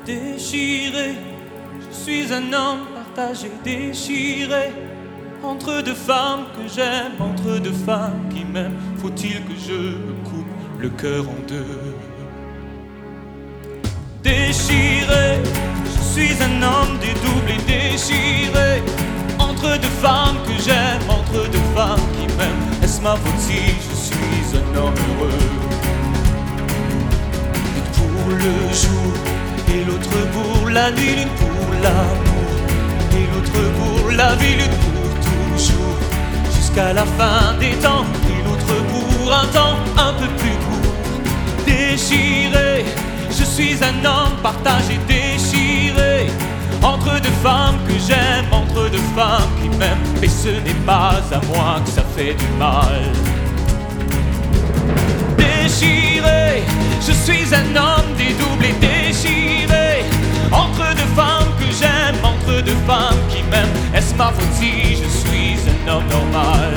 déchiré. Je suis un homme partagé, déchiré. Entre deux femmes que j'aime, entre deux femmes qui m'aiment. Faut-il que je me coupe le cœur en deux? Déchiré, je suis un homme dédoublé, déchiré. Entre deux femmes que j'aime, entre deux femmes qui m'aiment. Est-ce ma faute si je suis un homme heureux? L'une pour le jour et l'autre pour la nuit, l'une pour l'amour et l'autre pour la vie, l'une pour toujours jusqu'à la fin des temps et l'autre pour un temps un peu plus court. Déchiré, je suis un homme partagé, déchiré. Entre deux femmes que j'aime, entre deux femmes qui m'aiment. Mais ce n'est pas à moi que ça fait du mal. Déchiré, je suis un homme dédoublé, déchiré. Entre deux femmes que j'aime, entre deux femmes qui m'aiment. Est-ce ma faute si je suis un homme normal?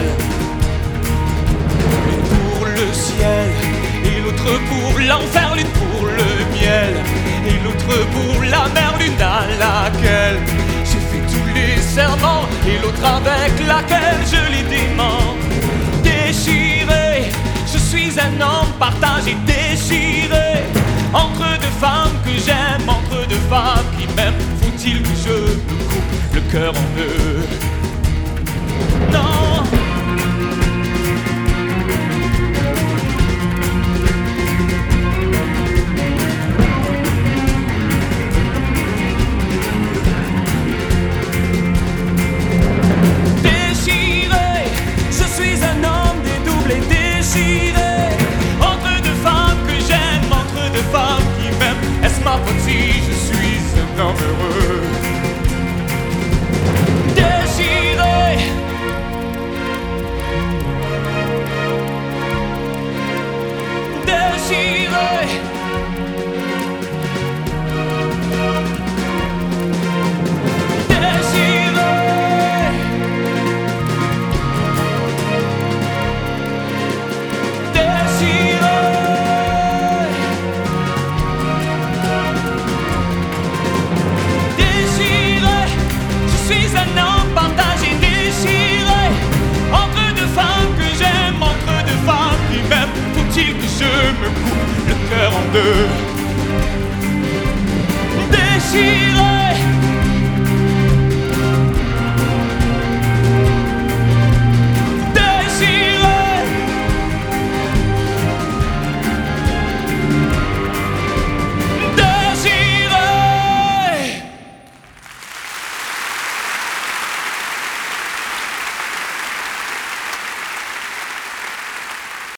L'une pour le ciel et l'autre pour l'enfer, l'une pour le miel et l'autre pour la mer, l'une à laquelle j'ai fait tous les serments et l'autre avec laquelle je les dément. Déchiré, je suis un homme partagé, déchiré. Entre deux femmes que j'aime, entre deux femmes qui m'aiment. Faut-il que je me coupe le cœur en deux? Non. Entre deux femmes que j'aime, entre deux femmes qui m'aiment. Est-ce ma faute si je suis un homme heureux? Déchiré, déchiré. Faut-il que je me coupe le cœur en deux? Déchiré.